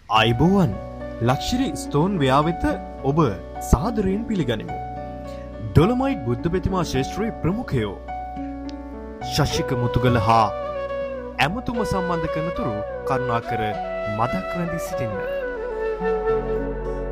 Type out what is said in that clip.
අයිබෝවන් ලක්ෂරි ස්තෝන් ව්‍යාවෙත ඔබ සාදරයෙන් පිළිගනිමු. ඩොලොමයිට් බුද්ධ ප්‍රතිමා ශේෂ්ත්‍රයේ ප්‍රමුඛයෝ ශශික මුතුගල හා ඇමතුම සම්බන්ධ කරනතුරු කරුණාකර මතක් රැඳී සිටින්න.